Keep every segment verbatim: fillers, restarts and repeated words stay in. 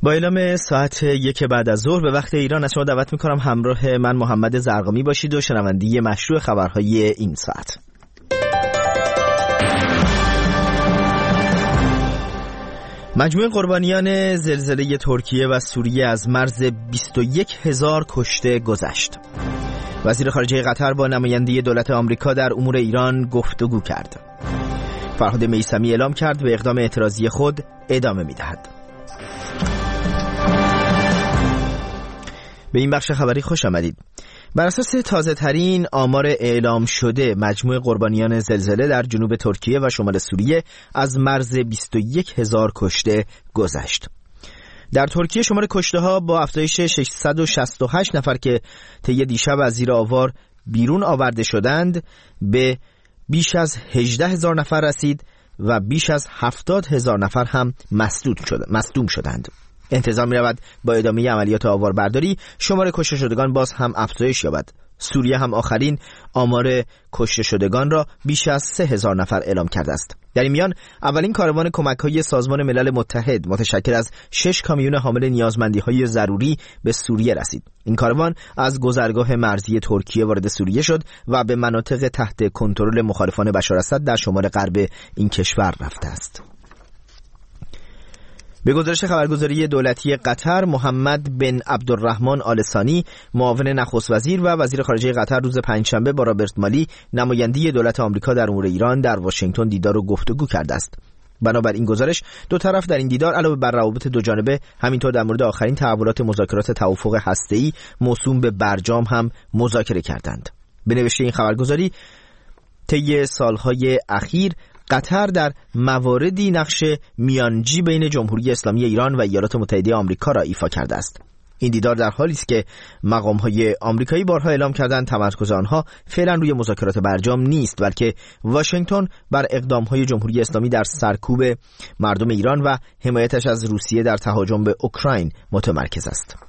با اعلام ساعت یک بعد از ظهر به وقت ایران از شما دعوت میکنم همراه من محمد زرقامی باشید و شنوندگی مشروع خبرهای این ساعت. مجموع قربانیان زلزله ترکیه و سوریه از مرز بیست و یک هزار کشته گذشت. وزیر خارجه قطر با نماینده دولت آمریکا در امور ایران گفتگو کرد. فرهاد میثمی اعلام کرد به اقدام اعتراضی خود ادامه می‌دهد. به این بخش خبری خوش آمدید. بر اساس تازه ترین آمار اعلام شده مجموع قربانیان زلزله در جنوب ترکیه و شمال سوریه از مرز بیست و یک هزار کشته گذشت. در ترکیه شمار کشته ها با افزایش ششصد و شصت و هشت نفر که طی دیشب از زیر آوار بیرون آورده شدند به بیش از هجده هزار نفر رسید و بیش از هفتاد هزار نفر هم مسدود شد مصدوم شدند. انتظار می رود با ادامه عملیات آواربرداری شمار کشته شدگان باز هم افزایش یابد. سوریه هم آخرین آمار کشته شدگان را بیش از سه هزار نفر اعلام کرده است. در این میان اولین کاروان کمک‌های سازمان ملل متحد متشکل از شش کامیون حامل نیازمندی‌های ضروری به سوریه رسید. این کاروان از گذرگاه مرزی ترکیه وارد سوریه شد و به مناطق تحت کنترل مخالفان بشاراسد در شمال غرب این کشور رفته است. به گزارش خبرگزاری دولتی قطر، محمد بن عبدالرحمن آل ثانی، معاون نخست وزیر و وزیر خارجه قطر روز پنجشنبه با رابرت مالی، نماینده دولت آمریکا در امور ایران در واشنگتن دیدار و گفتگو کرده است. بنابر این گزارش دو طرف در این دیدار علاوه بر روابط دو جانبه همینطور در مورد آخرین تحولات مذاکرات توافق هسته‌ای موسوم به برجام هم مذاکره کردند. به نوشته این خبرگزاری طی سالهای اخیر قطر در مواردی نقش میانجی بین جمهوری اسلامی ایران و ایالات متحده آمریکا را ایفا کرده است. این دیدار در حالی است که مقام‌های آمریکایی بارها اعلام کردند تمرکز آنها فعلا روی مذاکرات برجام نیست، بلکه واشنگتن بر اقدام‌های جمهوری اسلامی در سرکوب مردم ایران و حمایتش از روسیه در تهاجم به اوکراین متمرکز است.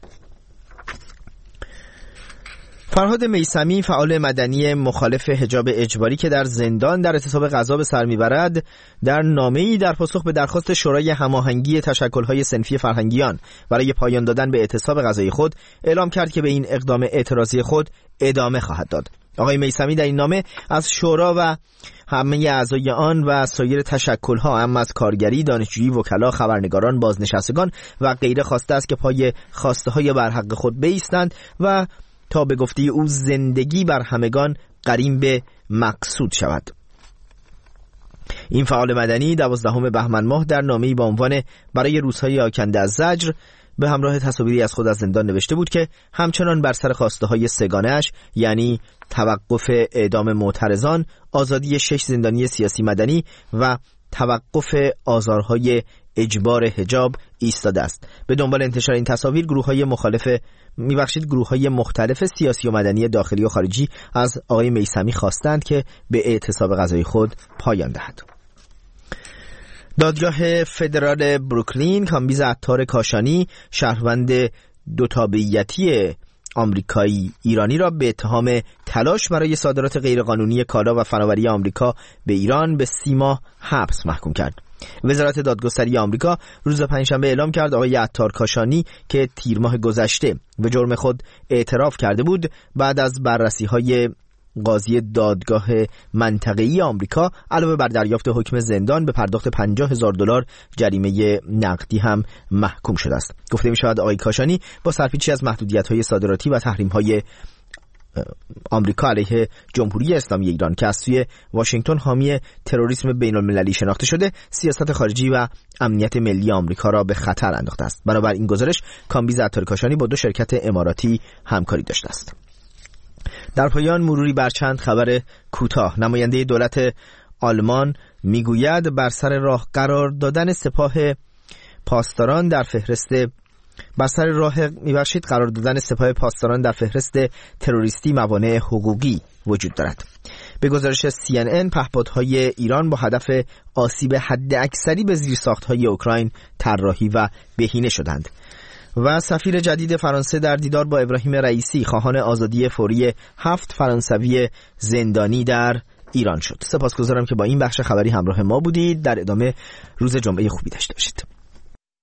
فرهاد میثمی، فعال مدنی مخالف حجاب اجباری که در زندان در اعتصاب غذا به سر میبرد، در نامه‌ای در پاسخ به درخواست شورای هماهنگی تشکل‌های صنفی فرهنگیان برای پایان دادن به اعتصاب غذایی خود اعلام کرد که به این اقدام اعتراضی خود ادامه خواهد داد. آقای میثمی در این نامه از شورا و همه اعضای آن و سایر تشکل‌ها، اما از کارگری، دانشجویی، وکلا، خبرنگاران، بازنشستگان و غیره خواسته است که پای خواسته‌های برحق خود بایستند و تا به گفته او زندگی بر همگان قرین به مقصود شود. این فعال مدنی دوازدهم بهمن ماه در نامه‌ای با عنوان برای روزهای آکنده از زجر به همراه تصاویری از خود از زندان نوشته بود که همچنان بر سر خواسته‌های سگانه‌اش، یعنی توقف اعدام معترضان، آزادی شش زندانی سیاسی مدنی و توقف آزارهای اجبار حجاب ایستاده است. به دنبال انتشار این تصاویر گروه‌های مخالف میبخشید گروه‌های مختلف سیاسی و مدنی داخلی و خارجی از آقای میثمی خواستند که به اعتصاب غذایی خود پایان دهد. دادگاه فدرال بروکلین کامبیز عطار کاشانی، شهروند دو تابعیتی آمریکایی ایرانی را به اتهام تلاش برای صادرات غیرقانونی کالا و فناوری آمریکا به ایران به سی ماه حبس محکوم کرد. وزارت دادگستری آمریکا روز پنجشنبه اعلام کرد آقای عطار کاشانی که تیر ماه گذشته به جرم خود اعتراف کرده بود، بعد از بررسی‌های قاضی دادگاه منطقه‌ای آمریکا علاوه بر دریافت حکم زندان به پرداخت پنجاه هزار دلار جریمه نقدی هم محکوم شده است. گفته می‌شود آقای کاشانی با سرپیچی از محدودیت‌های صادراتی و تحریم‌های آمریکا علیه جمهوری اسلامی ایران که از سوی واشنگتن حامی تروریسم بین‌المللی شناخته شده، سیاست خارجی و امنیت ملی آمریکا را به خطر انداخته است. بنابر این گزارش کامبیز عطار کاشانی با دو شرکت اماراتی همکاری داشته است. در پایان مروری بر چند خبر کوتاه. نماینده دولت آلمان میگوید بر سر راه قرار دادن سپاه پاسداران در فهرست بر سر راه میبخشید قرار دادن سپاه پاسداران در فهرست تروریستی موانع حقوقی وجود دارد. به گزارش سی ان ان پهپادهای ایران با هدف آسیب حد اکثری به زیرساختهای اوکراین طراحی و بهینه شدند. و سفیر جدید فرانسه در دیدار با ابراهیم رئیسی خواهان آزادی فوری هفت فرانسوی زندانی در ایران شد. سپاسگزارم که با این بخش خبری همراه ما بودید. در ادامه روز جمعه خوبی داشته باشید.